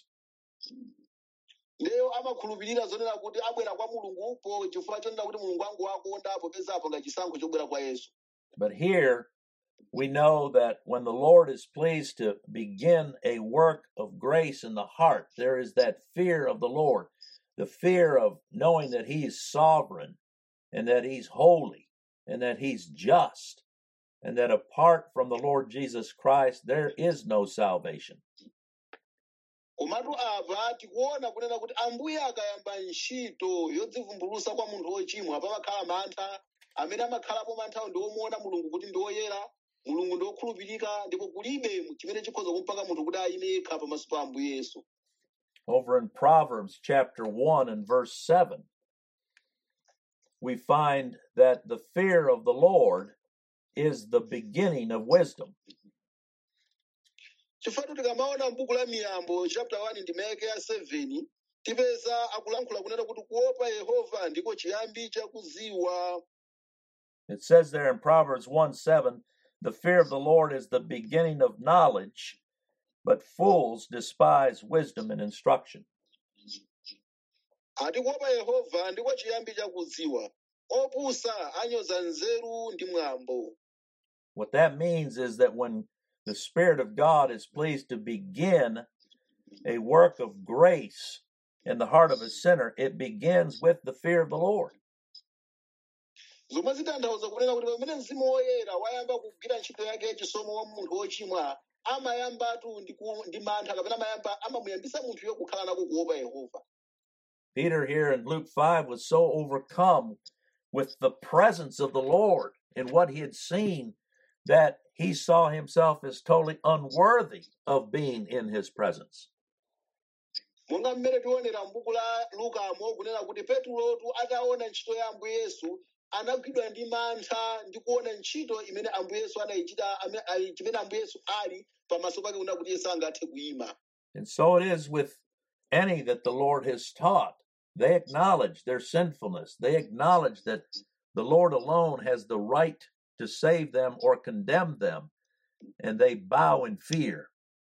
Leo amakhulupirira zonena kuti abwera kwa Mulungu po chifukwa chonena kuti Mulungu wangu wakonda apo peza apo ngachisankho chobwera kwa Yesu. But here we know that when the Lord is pleased to begin a work of grace in the heart, there is that fear of the Lord, the fear of knowing that He is sovereign and that He's holy and that He's just and that apart from the Lord Jesus Christ, there is no salvation. Komatu apa tikuona kunena kuti Ambuye akayamba ntchito yodzivumbulutsa kwa munthu wochimwa pamakhala mantha amene amakhalapo manthawo ndi omuona Mulungu kuti ndi oyera, Mulungu ndi okhulupirika ndipo kulibe chimene chikhoza kumpaka munthu kuti ayime yekha pamaso pa Ambuye Yesu. Over in Proverbs chapter 1 and verse 7, we find that the fear of the Lord is the beginning of wisdom. Chifukwa tikamaona m'buku la Miyambo chapter 1 ndi ndime ya 7 tipeza akulankhula kunena kuti kuopa Yehova ndiko chiyambi cha kudziwa. It says there in Proverbs 1:7, the fear of the Lord is the beginning of knowledge, but fools despise wisdom and instruction. Ati kuopa Yehova ndiko chiyambi cha kudziwa. Opusa anyoza nzeru ndi mwambo. What that means is that when the Spirit of God is pleased to begin a work of grace in the heart of a sinner, it begins with the fear of the Lord. Zomwe zitanthauza kunena kuti pamene Mzimu Woyera wayamba kugwira ntchito yake yachisomo wa munthu wochimwa amayambatu ndi mantha kapena amamuyambisa munthuyo kukhala nako kuopa Yehova. Peter here in Luke 5 was so overcome with the presence of the Lord and what he had seen that he saw himself as totally unworthy of being in his presence. Monga mmene tionera m'buku la Lukamo kunena kuti Petulotu ataona ntchito ya Ambuye Yesu anagwidwa ndi mantha ndi kuona ntchito imene Ambuye Yesu anayichita chimene Ambuye Yesu ali pamaso pake kunena kuti Yesu angathe kuyima. And so it is with any that the Lord has taught. They acknowledge their sinfulness. They acknowledge that the Lord alone has the right to save them or condemn them, and they bow in fear.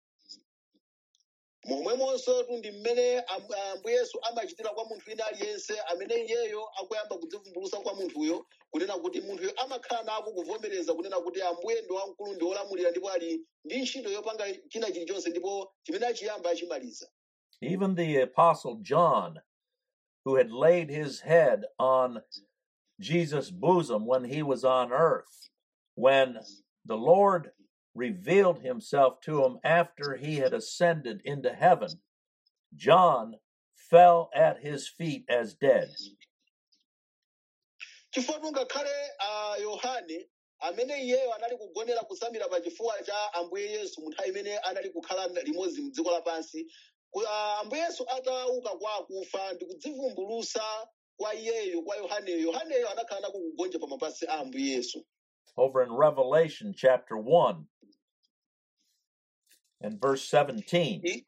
Momwemonso ndi mmene Ambuye Yesu amachitira kwa munthu wina aliyense amene iyeyo akuyamba kudzivumbulutsa kwa munthuyo kunena kuti munthuyo amakhala nako kuvomereza kunena kuti Ambuye ndi wamkulu ndi wolamulira ndipo ali ndi ntchito yopanga china chilichonse ndipo chimene achiyamba achimaliza. Even the Apostle John, who had laid his head on Jesus' bosom when he was on earth, when the Lord revealed himself to him after he had ascended into heaven, John fell at his feet as dead. Chifukwa ngakhale Yohane amene iyeyo anali kugonera kusamira pa chifuwa cha Ambuye Yesu munthawi imene anali kukhala limodzi m'dziko lapansi, Ambuye Yesu atauka kwa akufa ndi kudzivumbulutsa kwa iyeyo kwa Yohaneyo. Yohaneyo anakhala nako kugonja pa mapazi a Ambuye Yesu. Over in Revelation chapter 1 and verse 17.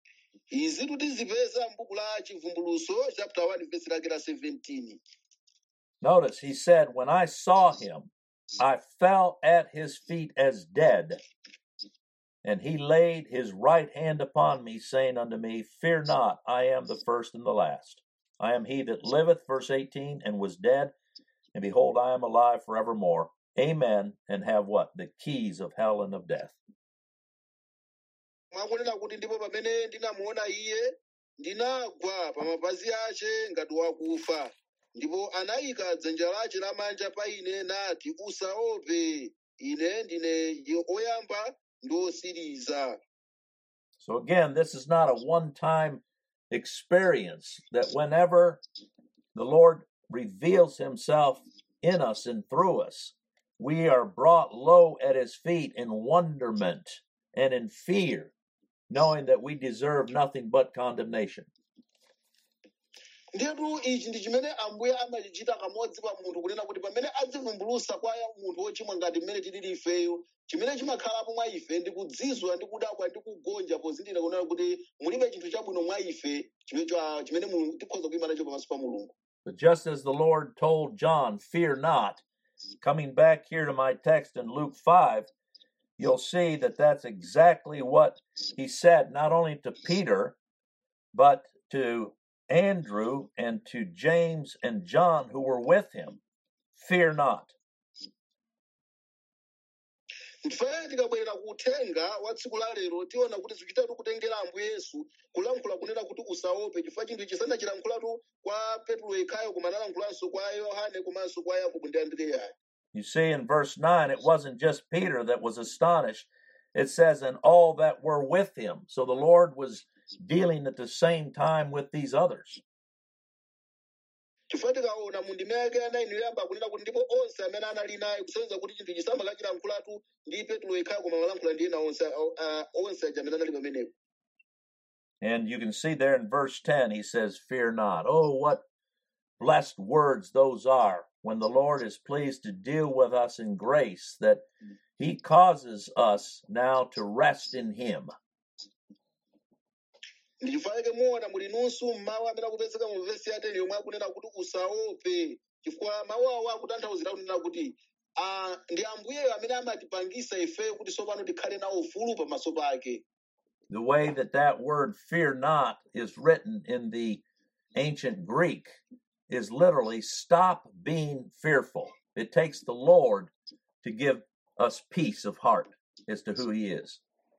Izi tizipeza m'buku la Chivumbulutso chapter 1 verse lake la 17. Notice he said, when I saw him, I fell at his feet as dead. And he laid his right hand upon me, saying unto me, Fear not, I am the first and the last. I am he that liveth, verse 18, and was dead, and behold, I am alive forevermore. Amen. And have what? The keys of hell and of death. mwakunena kuti ndipo pamene ndinamuona iye ndinagwa pa mapazi ace ngati wakufa ndipo anayika dzanja lace lamanja pa ine nati usaope ine ndine oyamba ndi osiriza. So again, this is not a one-time experience, that whenever the Lord reveals himself in us and through us, we are brought low at his feet in wonderment and in fear, knowing that we deserve nothing but condemnation. Ndiyetu ichi ndi chimene ambuye amachichita kamodzi pa munthu kunena kuti pamene adzivumbulusa kwa munthu wochimwa ngati mmene tilili ifeyo, chimene chimakhalapo mwa ife ndi kudzizwa ndi kudabwa ndi kugonja pozindikira kunena kuti mulibe chinthu chabwino mwa ife chimene mulungu tikhoza kuyima nacho pamaso pa mulungu. But just as the Lord told John, fear not, coming back here to my text in Luke 5, you'll see that that's exactly what he said, not only to Peter, but to Andrew and to James and John who were with him. Fear not. Ndifanira tikabwerera kuthenga wa tsiku la lero tiona kuti zikuchitatu kutengera ambuye Yesu kulankhula kunena kuti usaope chifukwa chinthu chisanachilankhulatu kwa Petro yekhayo koma analankhulaso kwa Yohane komanso kwa Yakobo ndi Andreya. You see in verse 9, it wasn't just Peter that was astonished. It says, and all that were with him. So the Lord was dealing at the same time with these others. Chifukwa tikaona mu ndime yake ya 9 yoyamba kunena kuti ndipo onse amene anali naye kusonyeza kuti chinthu chisamakachilankhulatu ndi Petro yekhayo koma amalankhula ndi ena onse aja amene anali pamenepo. And you can see there in verse 10, he says, fear not. Oh, what blessed words those are when the Lord is pleased to deal with us in grace, that he causes us now to rest in him. Ndichifanike muona muli nunsu mmawu amene akupezeka mu vesi ya 10 yomwe akunena kuti usaope chifukwa mawu awo akutanthauzira kunena kuti ndi ambuyeyo amene amatipangisa ife kuti tsopano tikhale nawo ufulu pamaso pake. The way that word fear not is written in the ancient Greek is literally stop being fearful. It takes the Lord to give us peace of heart as to who he is.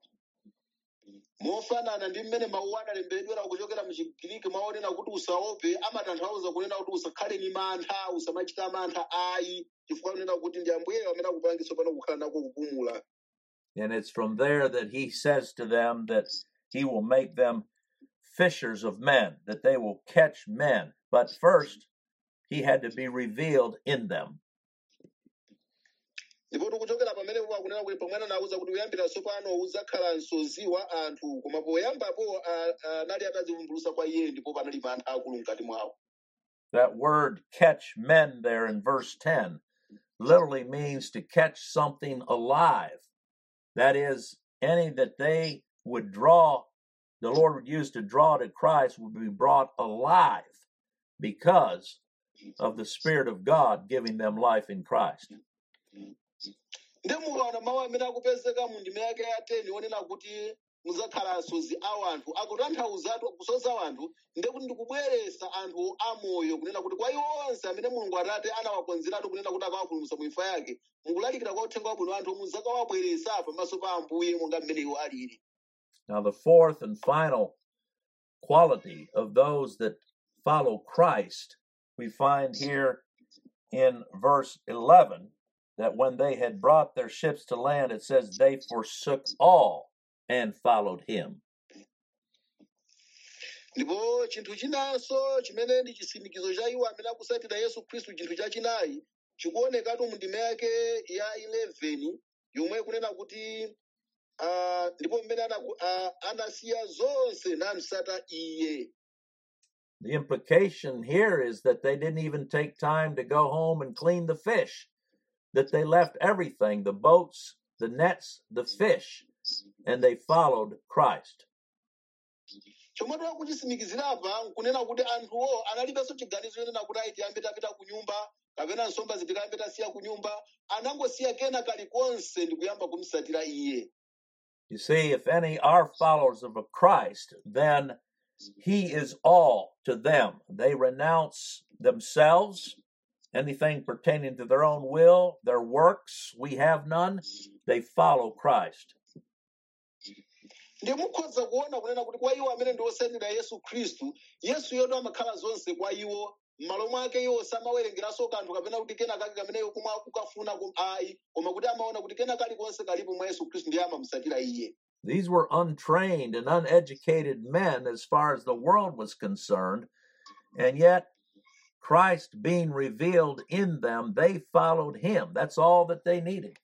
Mofanana ndi mmene mawu analembedwera kuchokera mu Chigiriki maonena kuti usaope amatanthauza kunena kuti usakhale ni mantha usamachita mantha ayi chifukwa kunena kuti ndi ambuyeyo amene akupangisa pano kukhala nako kupumula. And it's from there that he says to them that he will make them fishers of men, that they will catch men. But first, he had to be revealed in them. Ndipo tikuchokera pamenepo pakunena kuti pamene anawuza kuti uyambira tsopano uzakhala msoziwa anthu koma poyambapo anali atadzivumbulusa kwa iye ndipo panali mantha akulu mkati mwawo. That word catch men there in verse 10 literally means to catch something alive. That is, any that they would draw, the Lord would use to draw to Christ would be brought alive because of the Spirit of God giving them life in Christ. Ndi mukaona mawu amene akupezeka mu ndime yake ya 10 onena kuti muzakhala asozi a anthu akutanthauzatu kusoza anthu ndi kuti ndikubweresa anthu amoyo kunena kuti kwa iwo onse amene Mulungu Atate anawakonzeratu kunena kuti akawapulumutsa mu imfa yake mukulalikira kwa uthenga wabwino anthu muzakawabweresa pamaso pa ambuye monga mmene iwo alili. Now the fourth and final quality of those that follow Christ we find here in verse 11, that when they had brought their ships to land, it says they forsook all and followed him. Ndipo chinthu chinanso chimene ndi chisimikizo cha iwo amene akusatira Yesu Khristu chinthu chachinayi chikuonekatu mu ndime yake ya 11 yomwe kunena kuti ndipo mmene anasiya zonse namsata iye. The implication here is that they didn't even take time to go home and clean the fish, that they left everything, the boats, the nets, the fish, and they followed Christ. chomwe tikuchisimikizira apa nkunena kuti anthuwo analibenso chiganizo chonena kuti ayi tiyambe tapita ku nyumba kapena nsomba zitikayambe tasiya ku nyumba, anangosiya kena kalikonse ndi kuyamba kumsatira iye. You see, if any are followers of a Christ, then he is all to them. They renounce themselves, anything pertaining to their own will, their works, we have none. They follow Christ. Ndimukhoza kuona kunena kuti kwa iwo amene ndi osayendera Yesu Khristu, Yesu yoto amakhala zonse kwa iwo, m'malo mwake iwo samawerengeranso kanthu kapena kuti kena kake kamene kumwe akukafuna ayi, koma kuti amaona kuti kena kalikonse kalipo mwa Yesu Khristu ndiye amamusatira iye. These were untrained and uneducated men as far as the world was concerned, and yet Christ being revealed in them, they followed him. That's all that they needed.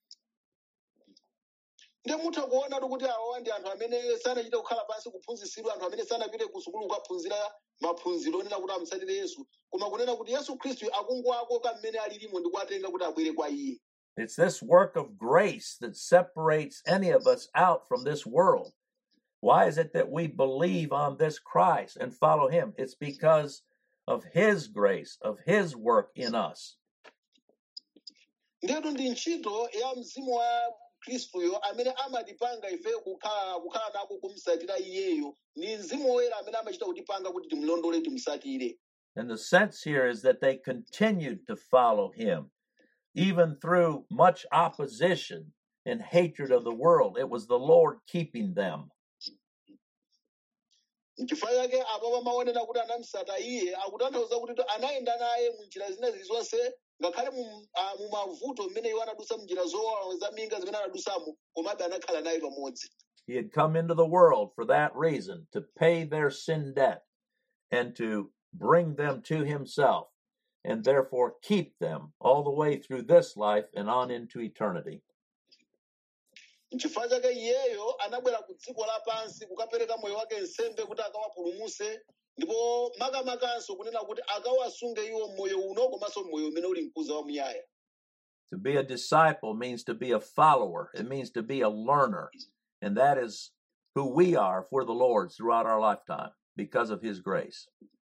Ndimutha kuona kuti awa ndi anthu amene sanachite kukhala pansi kuphunzitsidwa, anthu amene sanapite ku sukulu kukaphunzira maphunziro onena kuti amusatire Yesu, koma kunena kuti Yesu Khristu akungwako kamene alilimo ndi kuwatenga kuti abwere kwa iye. It's this work of grace that separates any of us out from this world. Why is it that we believe on this Christ and follow him? It's because of his grace, of his work in us. Ndetu ndi ntchito ya mzimu wa Khristuyo amene amatipanga ife kukhala nako kumsatira iyeyo, ni mzimu woyera amene amachita kutipanga kuti timulondole timusatire. And the sense here is that they continued to follow him, even through much opposition and hatred of the world. It was the Lord keeping them. N'chifukwa chake apo pamaonera kuti anamusata iye, akutanthauza kuti anayenda naye mu njira zina zilizonse, ngakhale mu mavuto mmene iwo anadusa m'njira zowawa zaminga zimene anadusamo, komabe anakhala naye pamodzi. He had come into the world for that reason, to pay their sin debt and to bring them to himself, and therefore keep them all the way through this life and on into eternity. N'chifukwa chake iyeyo anabwera ku dziko lapansi kukapereka moyo wake nsembe kuti akawapulumuse, ndipo makamakanso kunena kuti akawasunge iwo moyo uno komanso moyo umene uli mkuza wa muyaya. To be a disciple means to be a follower. It means to be a learner. And that is who we are for the Lord throughout our lifetime because of his grace.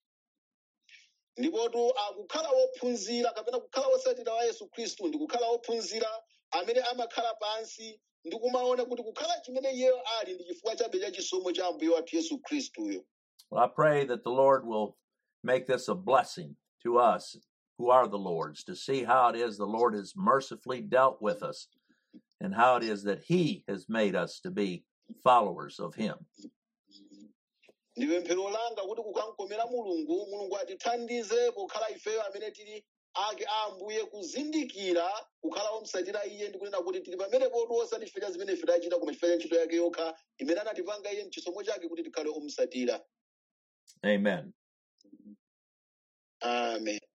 Ndipotu akukhala wophunzira kapena kukhala wosatira wa Yesu Khristu ndi kukhala wophunzira amene amakhala pansi ndi kumaona kuti kukhala chimene iyeyo ali ndi chifukwa chabe cha chisomo cha Ambuye wathu Yesu Khristuyo. Well, I pray that the Lord will make this a blessing to us who are the Lord's, to see how it is the Lord has mercifully dealt with us and how it is that he has made us to be followers of him. Ndiwe mphero langa kuti kukamkomera Mulungu atithandize pokhala ifeyo amene tili ake a Ambuye kuzindikira kukhala omsatira iye ndi kunena kuti tili pamene potu osatificha zimene ife tachita koma chifukwa cha ntchito yake yokha imene anatipanga iye mchisomo chake kuti tikhale omsatira. Amen. Amen.